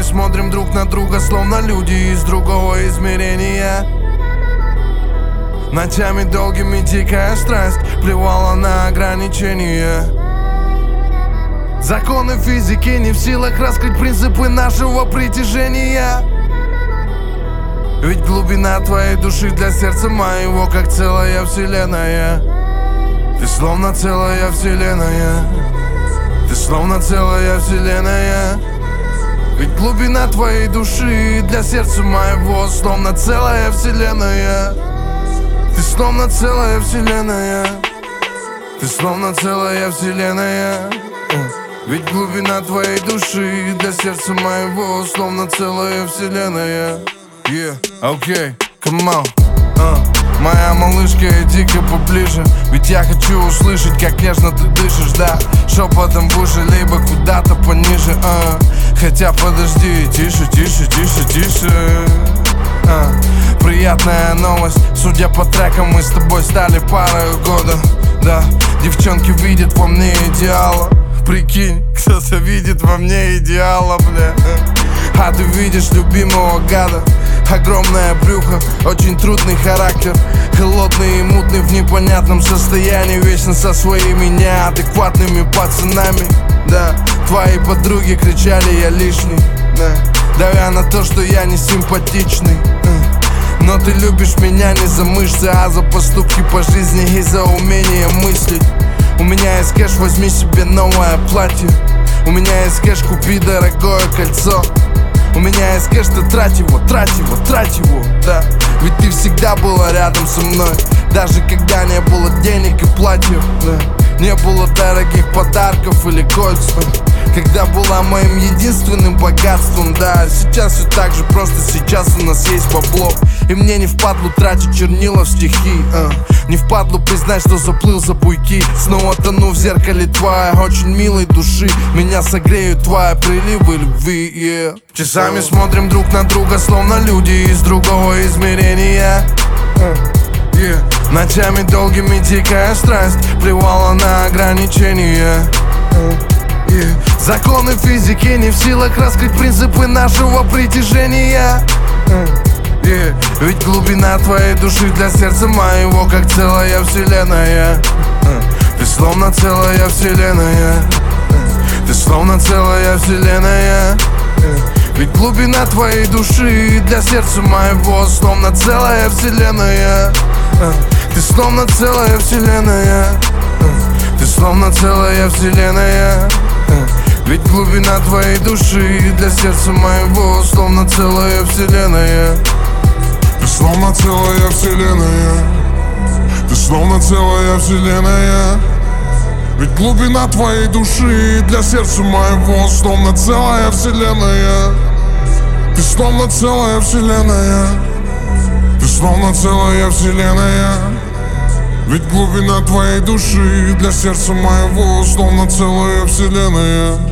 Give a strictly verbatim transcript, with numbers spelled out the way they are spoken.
Часами смотрим друг на друга, словно люди из другого измерения. Ночами долгими дикая страсть плевала на ограничения. Законы физики не в силах раскрыть принципы нашего притяжения. Ведь глубина твоей души для сердца моего как целая вселенная. Ты словно целая вселенная. Ты словно целая вселенная. Ведь глубина твоей души для сердца моего словно целая вселенная. Ты словно целая вселенная. Ты словно целая вселенная. Ведь глубина твоей души для сердца моего словно целая вселенная. Yeah, окей, okay, come on uh. Моя малышка, иди-ка поближе. Ведь я хочу услышать, как нежно ты дышишь, да. Шепотом в уши, либо куда-то пониже uh. Хотя подожди, тише, тише, тише, тише uh. Приятная новость, судя по трекам, мы с тобой стали парой года. Да, девчонки видят во мне идеала. Прикинь, кто-то видит во мне идеала, бля. А ты видишь любимого гада. Огромное брюхо, очень трудный характер. Холодный и мутный в непонятном состоянии. Вечно со своими неадекватными пацанами. Да, твои подруги кричали, я лишний, да, давя на то, что я не симпатичный. Но ты любишь меня не за мышцы, а за поступки по жизни и за умение мыслить. У меня есть кэш, возьми себе новое платье. У меня есть кэш, купи дорогое кольцо. У меня есть кэш, ты трать его, трать его, трать его, да. Ведь ты всегда была рядом со мной, даже когда не было денег и платьев, да. Не было дорогих подарков или кольц, когда была моим единственным богатством, да. Сейчас все так же, просто сейчас у нас есть бабло. И мне не впадлу тратить чернила в стихи, а. Не впадлу признать, что заплыл за буйки. Снова тону в зеркале твоей очень милой души. Меня согреют твои приливы любви, yeah. Часами смотрим друг на друга, словно люди из другого измерения, yeah. Ночами долгими дикая страсть плевала на ограничения, yeah. Законы физики не в силах раскрыть принципы нашего притяжения, yeah. Ведь глубина твоей души для сердца моего как целая вселенная. Ты словно целая вселенная. Ты словно целая вселенная. Ведь глубина твоей души для сердца моего словно целая вселенная. Ты словно целая вселенная. Ты словно целая вселенная. Ведь глубина твоей души для сердца моего словно целая вселенная. Ты словно целая вселенная. Ты словно целая вселенная. Ведь глубина твоей души для сердца моего словно целая вселенная. Ты словно целая вселенная. Ты словно целая вселенная. Ведь глубина твоей души для сердца моего словно целая вселенная.